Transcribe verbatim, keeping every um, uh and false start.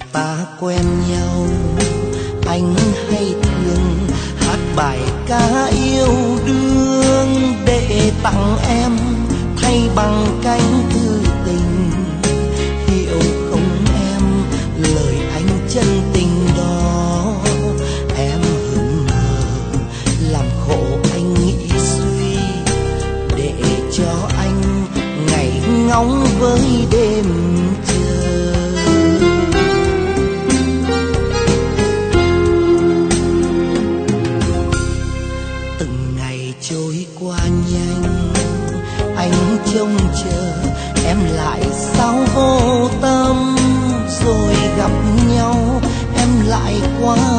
ta quen nhau, anh hay thường hát bài ca yêu đương để tặng em thay bằng cánh thư tình. Hiểu không em lời anh chân tình đó, em hững hờ làm khổ anh nghĩ suy, để cho anh ngày ngóng với đêm chờ. Từng ngày trôi qua nhanh, anh trông chờ em lại sao vô tâm, rồi gặp nhau em lại qua